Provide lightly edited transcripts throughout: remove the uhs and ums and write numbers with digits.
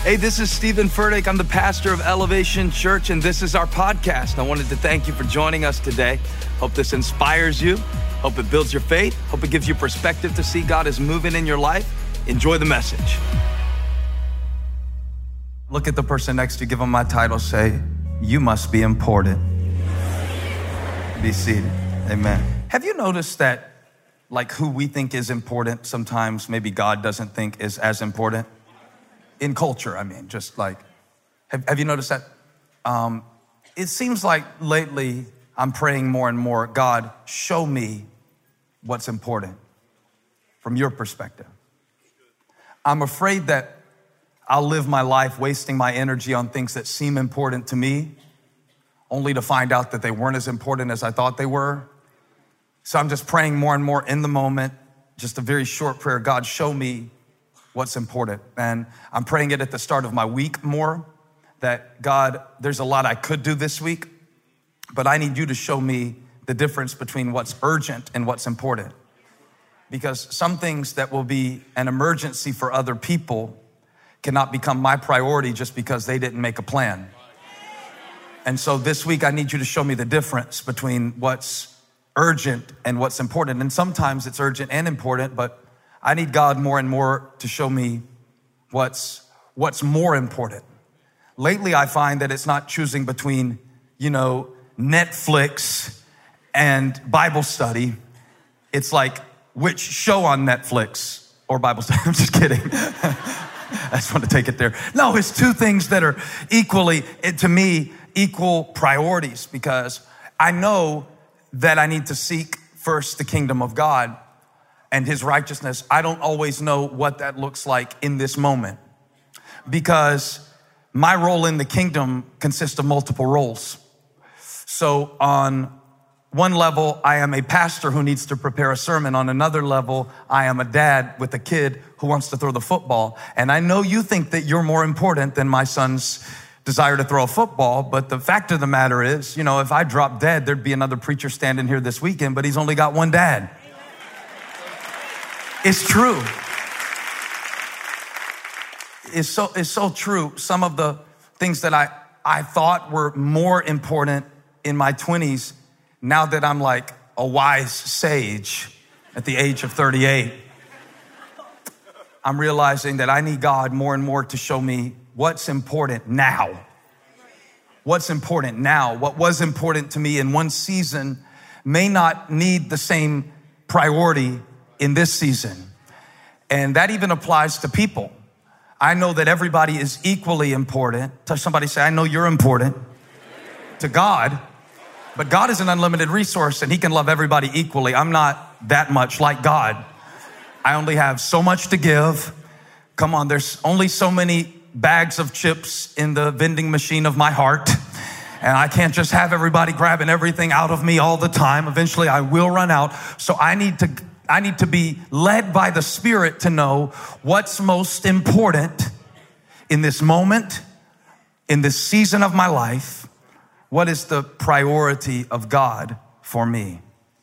Hey, this is Stephen Furtick. I'm the pastor of Elevation Church, and this is our podcast. I wanted to thank you for joining us today. Hope this inspires you. Hope it builds your faith. Hope it gives you perspective to see God is moving in your life. Enjoy the message. Look at the person next to you, give them my title, say, "You must be important." Be seated. Amen. Have you noticed that, like, who we think is important, sometimes maybe God doesn't think is as important? In culture, I mean, just like, have you noticed that? It seems like lately I'm praying more and more, God, show me what's important from your perspective. I'm afraid that I'll live my life wasting my energy on things that seem important to me, only to find out that they weren't as important as I thought they were. So I'm just praying more and more in the moment, just a very short prayer, God, show me what's important. And I'm praying it at the start of my week more, that God, there's a lot I could do this week, but I need you to show me the difference between what's urgent and what's important. Because some things that will be an emergency for other people cannot become my priority just because they didn't make a plan. And so this week, I need you to show me the difference between what's urgent and what's important. And sometimes it's urgent and important, but I need God more and more to show me what's more important. Lately, I find that it's not choosing between, Netflix and Bible study. It's like, which show on Netflix or Bible study? I'm just kidding. I just want to take it there. No, it's two things that are equally, to me, equal priorities, because I know that I need to seek first the kingdom of God and his righteousness. I don't always know what that looks like in this moment, because my role in the kingdom consists of multiple roles. So on one level, I am a pastor who needs to prepare a sermon. On another level, I am a dad with a kid who wants to throw the football. And I know you think that you're more important than my son's desire to throw a football, but the fact of the matter is, if I drop dead, there'd be another preacher standing here this weekend, but he's only got one dad. It's true. It's so true. Some of the things that I thought were more important in my 20s, now that I'm like a wise sage at the age of 38, I'm realizing that I need God more and more to show me what's important now. What's important now? What was important to me in one season may not need the same priority in this season. And that even applies to people. I know that everybody is equally important. Touch somebody, say, I know you're important to God, but God is an unlimited resource and he can love everybody equally. I'm not that much like God. I only have so much to give. Come on, there's only so many bags of chips in the vending machine of my heart. And I can't just have everybody grabbing everything out of me all the time. Eventually I will run out. So I need to be led by the Spirit to know what's most important in this moment, in this season of my life. What is the priority of God for me?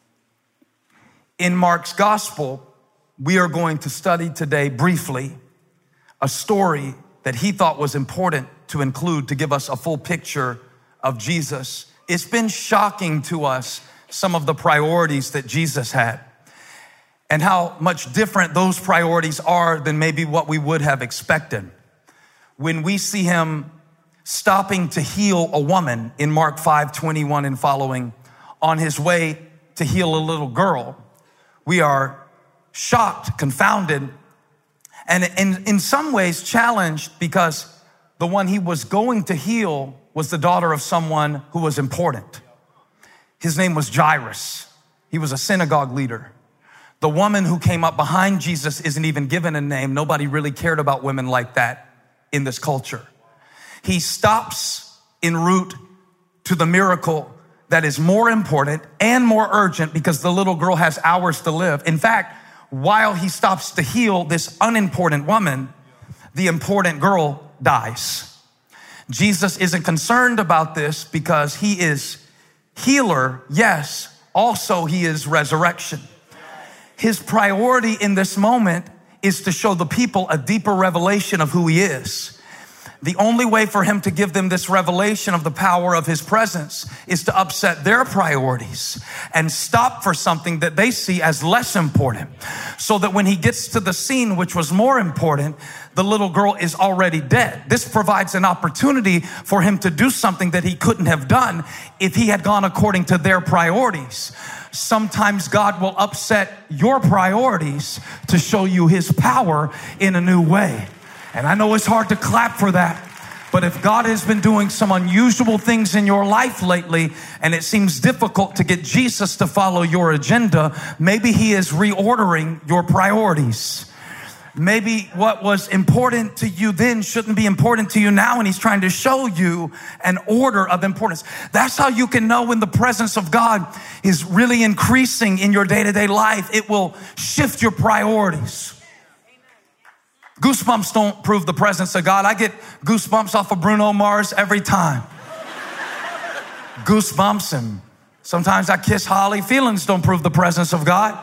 In Mark's gospel, we are going to study today briefly a story that he thought was important to include to give us a full picture of Jesus. It's been shocking to us, some of the priorities that Jesus had and how much different those priorities are than maybe what we would have expected. When we see him stopping to heal a woman in Mark 5:21 and following, on his way to heal a little girl, we are shocked, confounded, and in some ways challenged, because the one he was going to heal was the daughter of someone who was important. His name was Jairus. He was a synagogue leader. The woman who came up behind Jesus isn't even given a name. Nobody really cared about women like that in this culture. He stops en route to the miracle that is more important and more urgent, because the little girl has hours to live. In fact, while he stops to heal this unimportant woman, the important girl dies. Jesus isn't concerned about this because he is healer, yes, also he is resurrection. His priority in this moment is to show the people a deeper revelation of who he is. the only way for him to give them this revelation of the power of his presence is to upset their priorities and stop for something that they see as less important. So that when he gets to the scene, which was more important, the little girl is already dead. This provides an opportunity for him to do something that he couldn't have done if he had gone according to their priorities. Sometimes God will upset your priorities to show you his power in a new way. And I know it's hard to clap for that, but if God has been doing some unusual things in your life lately and it seems difficult to get Jesus to follow your agenda, maybe he is reordering your priorities. Maybe what was important to you then shouldn't be important to you now, and he's trying to show you an order of importance. That's how you can know when the presence of God is really increasing in your day-to-day life. It will shift your priorities. Goosebumps don't prove the presence of God. I get goosebumps off of Bruno Mars every time. Goosebumps, and sometimes I kiss Holly. Feelings don't prove the presence of God.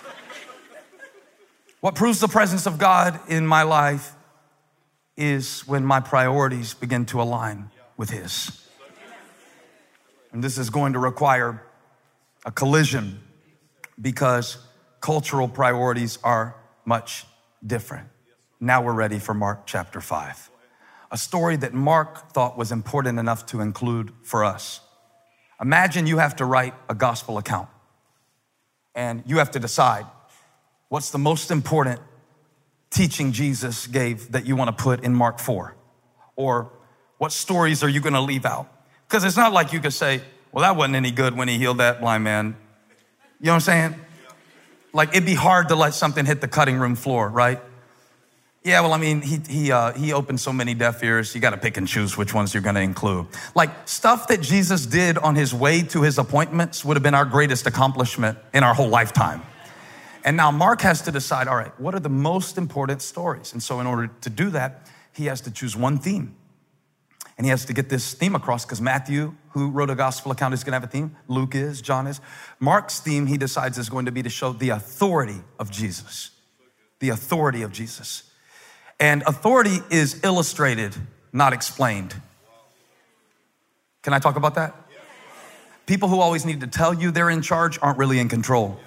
What proves the presence of God in my life is when my priorities begin to align with his. And this is going to require a collision because cultural priorities are much different. Now we're ready for Mark chapter 5, a story that Mark thought was important enough to include for us. Imagine you have to write a gospel account and you have to decide what's the most important teaching Jesus gave that you want to put in Mark 4? Or what stories are you going to leave out? Because it's not like you could say, well, that wasn't any good when he healed that blind man. You know what I'm saying? Like, it'd be hard to let something hit the cutting room floor, right? Yeah, well, I mean, he opened so many deaf ears. You got to pick and choose which ones you're going to include. Like, stuff that Jesus did on his way to his appointments would have been our greatest accomplishment in our whole lifetime. And now Mark has to decide, all right, what are the most important stories? And so in order to do that, he has to choose one theme. And he has to get this theme across because Matthew, who wrote a gospel account, is going to have a theme. Luke is, John is. Mark's theme, he decides, is going to be to show the authority of Jesus. The authority of Jesus. And authority is illustrated, not explained. Can I talk about that? People who always need to tell you they're in charge aren't really in control.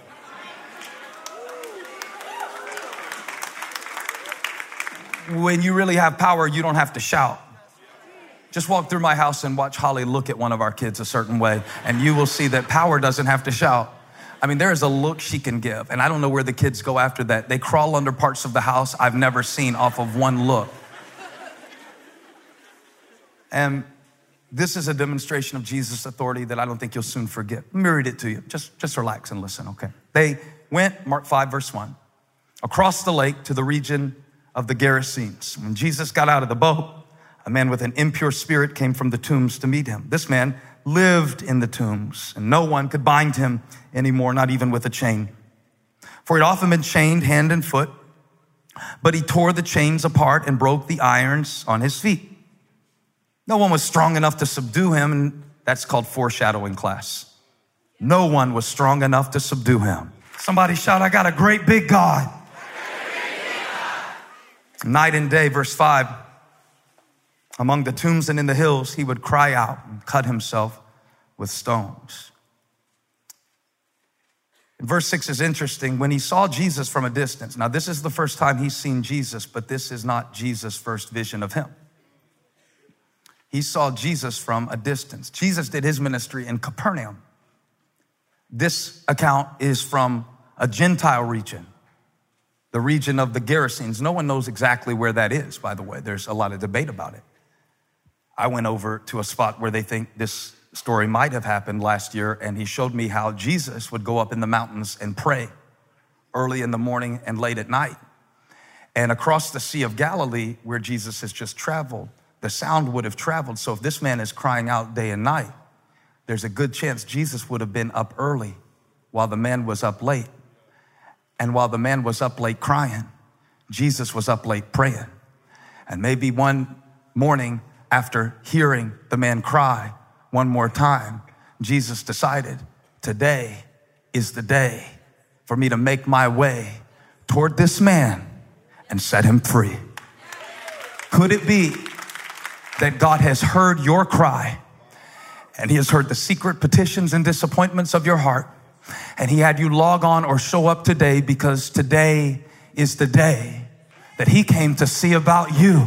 When you really have power, you don't have to shout. Just walk through my house and watch Holly look at one of our kids a certain way, and you will see that power doesn't have to shout. I mean, there is a look she can give, and I don't know where the kids go after that. They crawl under parts of the house I've never seen off of one look. And this is a demonstration of Jesus' authority that I don't think you'll soon forget. Let me read it to you. Just relax and listen, okay? They went, Mark 5, verse 1, across the lake to the region of the Gerasenes. When Jesus got out of the boat, a man with an impure spirit came from the tombs to meet him. This man lived in the tombs, and no one could bind him anymore, not even with a chain. For he'd often been chained hand and foot, but he tore the chains apart and broke the irons on his feet. No one was strong enough to subdue him, and that's called foreshadowing class. No one was strong enough to subdue him. Somebody shout, I got a great big God. Night and day, verse 5, among the tombs and in the hills, he would cry out and cut himself with stones. And verse 6 is interesting. When he saw Jesus from a distance, now this is the first time he's seen Jesus, but this is not Jesus' first vision of him. He saw Jesus from a distance. Jesus did his ministry in Capernaum. This account is from a Gentile region, the region of the Gerasenes. No one knows exactly where that is, by the way. There's a lot of debate about it. I went over to a spot where they think this story might have happened last year, and he showed me how Jesus would go up in the mountains and pray early in the morning and late at night. And across the Sea of Galilee, where Jesus has just traveled, the sound would have traveled. So if this man is crying out day and night, there's a good chance Jesus would have been up early while the man was up late. And while the man was up late crying, Jesus was up late praying. And maybe one morning after hearing the man cry one more time, Jesus decided, today is the day for me to make my way toward this man and set him free. Could it be that God has heard your cry, and he has heard the secret petitions and disappointments of your heart. And he had you log on or show up today because today is the day that he came to see about you.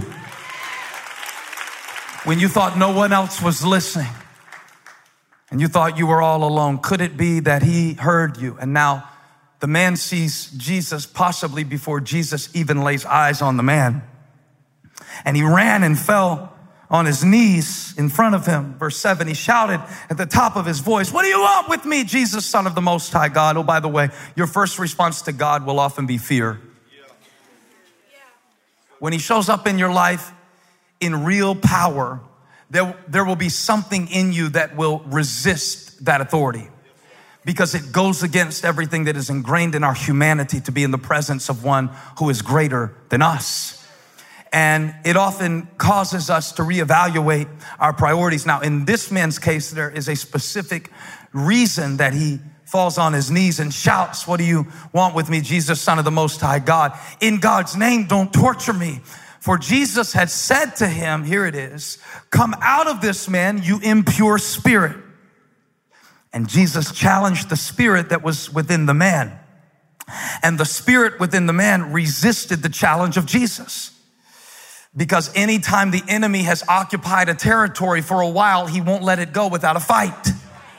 When you thought no one else was listening and you thought you were all alone, could it be that he heard you? And now the man sees Jesus possibly before Jesus even lays eyes on the man. And he ran and fell on his knees in front of him. Verse 7, he shouted at the top of his voice, "What do you want with me, Jesus, Son of the Most High God?" Oh, by the way, your first response to God will often be fear. When he shows up in your life in real power, there will be something in you that will resist that authority, because it goes against everything that is ingrained in our humanity to be in the presence of one who is greater than us. And it often causes us to reevaluate our priorities. Now, in this man's case, there is a specific reason that he falls on his knees and shouts, "What do you want with me, Jesus, Son of the Most High God? In God's name, don't torture me." For Jesus had said to him, here it is, "Come out of this man, you impure spirit." And Jesus challenged the spirit that was within the man. And the spirit within the man resisted the challenge of Jesus. Because anytime the enemy has occupied a territory for a while, he won't let it go without a fight.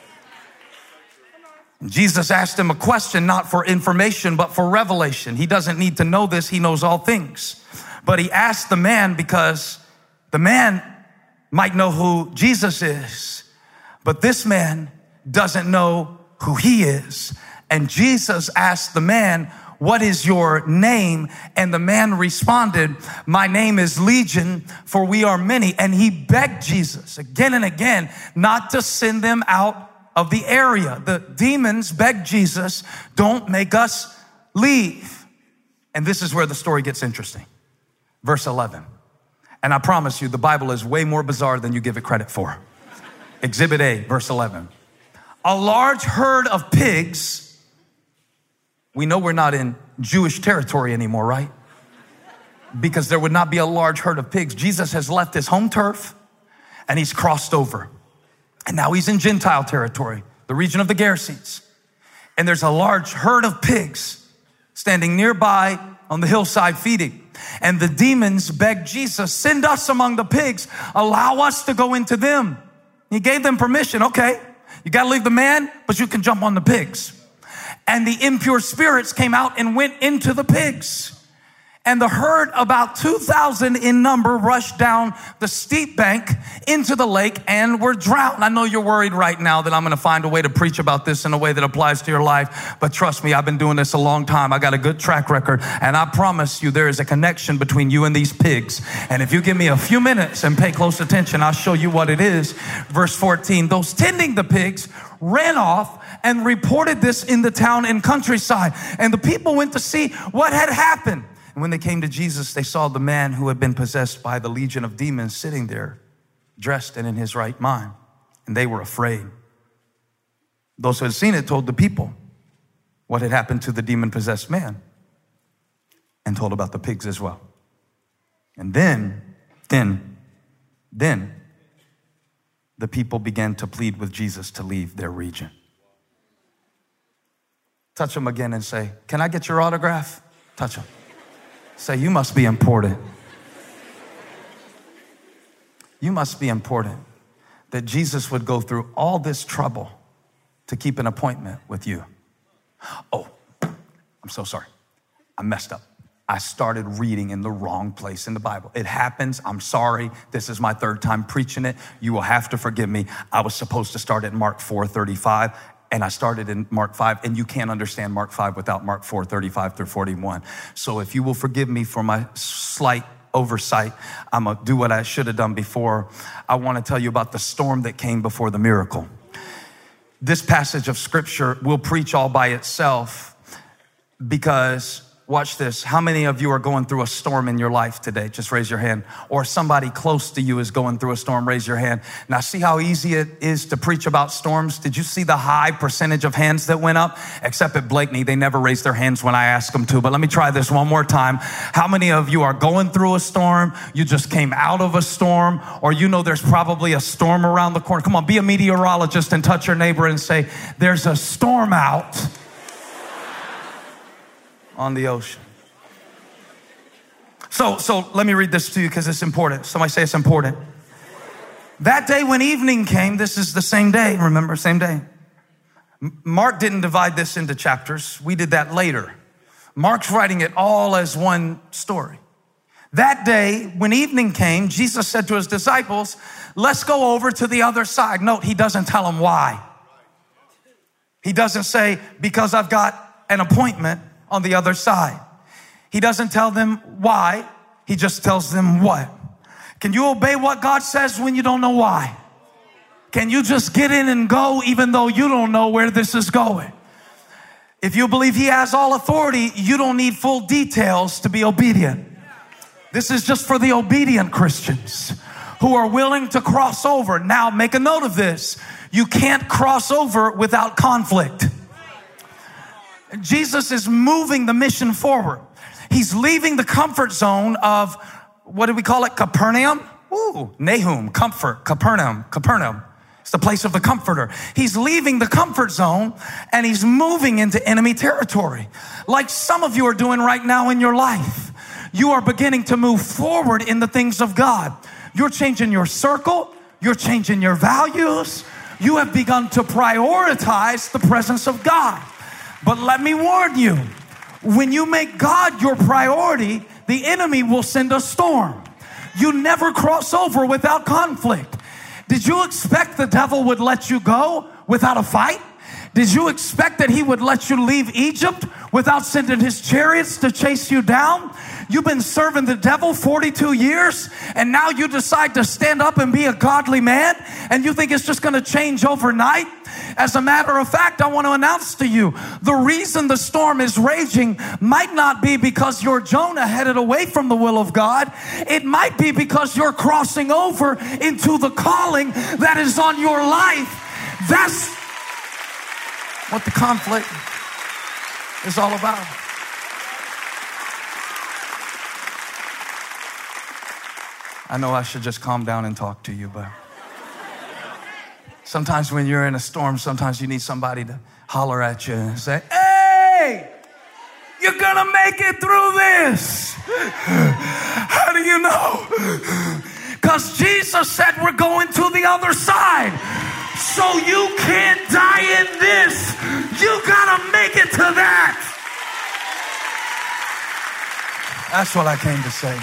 Jesus asked him a question, not for information, but for revelation. He doesn't need to know this. He knows all things. But he asked the man because the man might know who Jesus is, but this man doesn't know who he is. And Jesus asked the man, "What is your name?" And the man responded, "My name is Legion, for we are many." And he begged Jesus again and again not to send them out of the area. The demons begged Jesus, "Don't make us leave." And this is where the story gets interesting. Verse 11. And I promise you, the Bible is way more bizarre than you give it credit for. Exhibit A, verse 11. A large herd of pigs. We know we're not in Jewish territory anymore, right? Because there would not be a large herd of pigs. Jesus has left his home turf and he's crossed over. And now he's in Gentile territory, the region of the Gerasenes. And there's a large herd of pigs standing nearby on the hillside feeding. And the demons begged Jesus, "Send us among the pigs. Allow us to go into them." He gave them permission. Okay, you got to leave the man, but you can jump on the pigs. And the impure spirits came out and went into the pigs. And the herd, about 2,000 in number, rushed down the steep bank into the lake and were drowned. I know you're worried right now that I'm going to find a way to preach about this in a way that applies to your life. But trust me, I've been doing this a long time. I got a good track record. And I promise you there is a connection between you and these pigs. And if you give me a few minutes and pay close attention, I'll show you what it is. Verse 14, those tending the pigs ran off and reported this in the town and countryside. And the people went to see what had happened. And when they came to Jesus, they saw the man who had been possessed by the legion of demons sitting there, dressed and in his right mind. And they were afraid. Those who had seen it told the people what had happened to the demon-possessed man and told about the pigs as well. And then the people began to plead with Jesus to leave their region. Touch them again and say, "Can I get your autograph?" Touch them. Say, "You must be important." You must be important that Jesus would go through all this trouble to keep an appointment with you. Oh, I'm so sorry. I messed up. I started reading in the wrong place in the Bible. It happens. I'm sorry. This is my third time preaching it. You will have to forgive me. I was supposed to start at Mark 4:35. And I started in Mark 5, and you can't understand Mark 5 without Mark 4:35 through 41. So if you will forgive me for my slight oversight, I'm going to do what I should have done before. I want to tell you about the storm that came before the miracle. This passage of scripture will preach all by itself because Watch this. How many of you are going through a storm in your life today? Just raise your hand. Or somebody close to you is going through a storm. Raise your hand. Now, see how easy it is to preach about storms? Did you see the high percentage of hands that went up? Except at Blakeney, they never raised their hands when I asked them to. But let me try this one more time. How many of you are going through a storm? You just came out of a storm, or you know there's probably a storm around the corner. Come on, be a meteorologist and touch your neighbor and say, there's a storm out on the ocean. So let me read this to you because it's important. Somebody say it's important. That day when evening came, this is the same day, remember, same day. Mark didn't divide this into chapters. We did that later. Mark's writing it all as one story. That day when evening came, Jesus said to his disciples, let's go over to the other side. Note, he doesn't tell them why. He doesn't say, because I've got an appointment on the other side. He doesn't tell them why. He just tells them what. Can you obey what God says when you don't know why? Can you just get in and go even though you don't know where this is going? If you believe he has all authority, you don't need full details to be obedient. This is just for the obedient Christians who are willing to cross over. Now, make a note of this. You can't cross over without conflict. Jesus is moving the mission forward. He's leaving the comfort zone of, what do we call it? Capernaum? Nahum, comfort, Capernaum. It's the place of the comforter. He's leaving the comfort zone and he's moving into enemy territory. Like some of you are doing right now in your life. You are beginning to move forward in the things of God. You're changing your circle. You're changing your values. You have begun to prioritize the presence of God. But let me warn you, when you make God your priority, the enemy will send a storm. You never cross over without conflict. Did you expect the devil would let you go without a fight? Did you expect that he would let you leave Egypt without sending his chariots to chase you down? You've been serving the devil 42 years, and now you decide to stand up and be a godly man, and you think it's just going to change overnight? As a matter of fact, I want to announce to you, the reason the storm is raging might not be because you're Jonah headed away from the will of God. It might be because you're crossing over into the calling that is on your life. That's what the conflict is all about. I know I should just calm down and talk to you, but sometimes when you're in a storm, sometimes you need somebody to holler at you and say, hey, you're gonna make it through this. How do you know? Because Jesus said we're going to the other side. So you can't die in this. You gotta make it to that. That's what I came to say.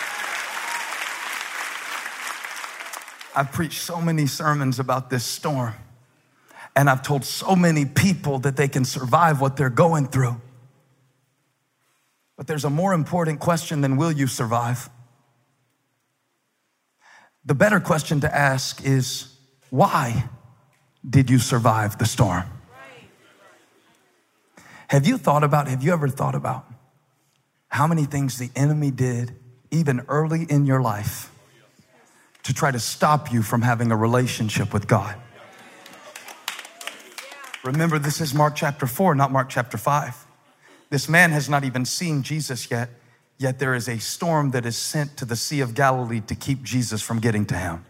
I've preached so many sermons about this storm, and I've told so many people that they can survive what they're going through. But there's a more important question than will you survive? The better question to ask is, why did you survive the storm? Have you ever thought about how many things the enemy did even early in your life to try to stop you from having a relationship with God? Remember, this is Mark chapter 4, not Mark chapter 5. This man has not even seen Jesus yet there is a storm that is sent to the Sea of Galilee to keep Jesus from getting to him.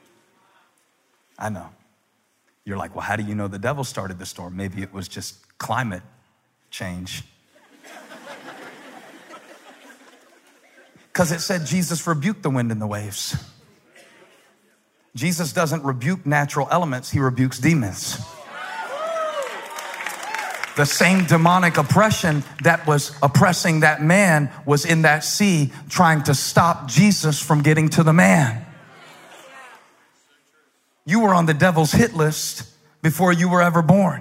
I know. You're like, well, how do you know the devil started the storm? Maybe it was just climate change. Because it said Jesus rebuked the wind and the waves. Jesus doesn't rebuke natural elements, he rebukes demons. The same demonic oppression that was oppressing that man was in that sea trying to stop Jesus from getting to the man. You were on the devil's hit list before you were ever born.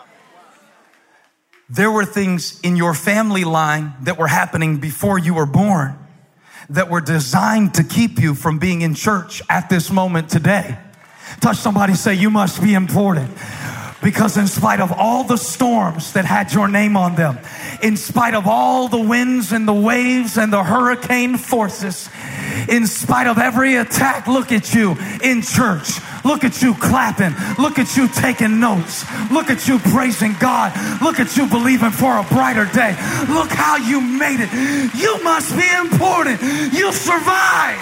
There were things in your family line that were happening before you were born that were designed to keep you from being in church at this moment today. Touch somebody, say, you must be important. Because in spite of all the storms that had your name on them, in spite of all the winds and the waves and the hurricane forces, in spite of every attack, look at you in church. Look at you clapping. Look at you taking notes. Look at you praising God. Look at you believing for a brighter day. Look how you made it. You must be important. You survived.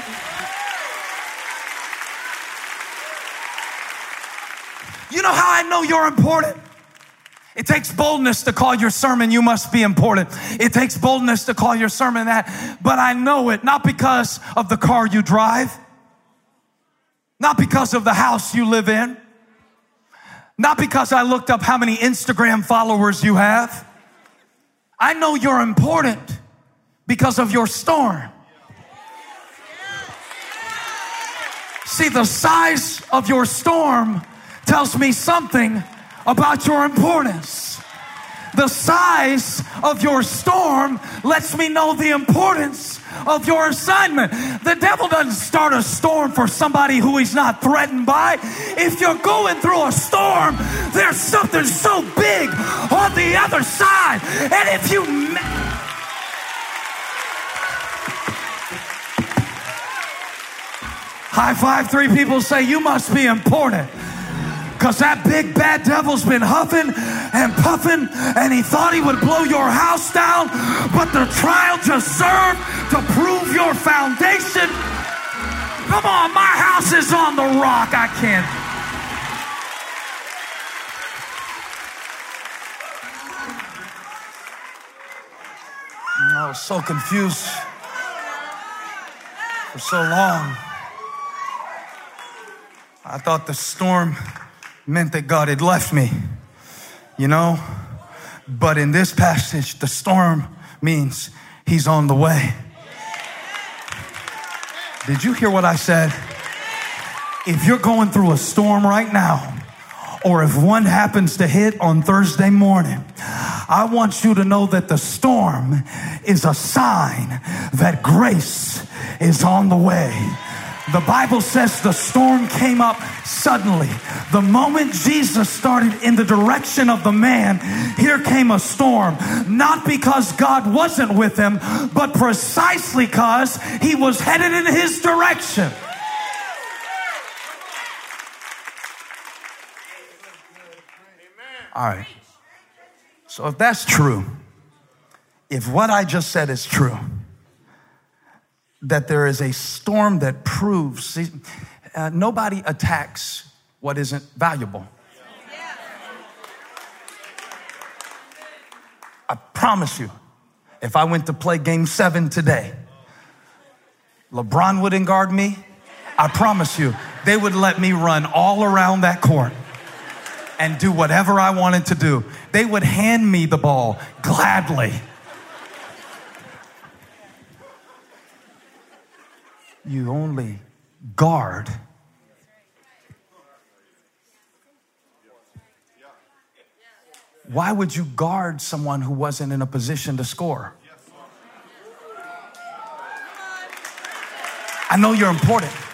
You know how I know you're important? It takes boldness to call your sermon, "You must be important." It takes boldness to call your sermon that. But I know it not because of the car you drive, not because of the house you live in, not because I looked up how many Instagram followers you have. I know you're important because of your storm. See, the size of your storm tells me something about your importance. The size of your storm lets me know the importance of your assignment. The devil doesn't start a storm for somebody who he's not threatened by. If you're going through a storm, there's something so big on the other side. And if you... High five 3 people, say, "You must be important." Because that big bad devil's been huffing and puffing, and he thought he would blow your house down, but the trial just served to prove your foundation. Come on, my house is on the rock. I can't. I was so confused for so long. I thought the storm meant that God had left me, you know? But in this passage, the storm means he's on the way. Did you hear what I said? If you're going through a storm right now, or if one happens to hit on Thursday morning, I want you to know that the storm is a sign that grace is on the way. The Bible says the storm came up suddenly. The moment Jesus started in the direction of the man, here came a storm. Not because God wasn't with him, but precisely because he was headed in his direction. All right. So if that's true, if what I just said is true, that there is a storm that proves, nobody attacks what isn't valuable. I promise you, if I went to play game 7 today, LeBron wouldn't guard me. I promise you, they would let me run all around that court and do whatever I wanted to do. They would hand me the ball gladly. You only guard why would you guard someone who wasn't in a position to score? I know you're important.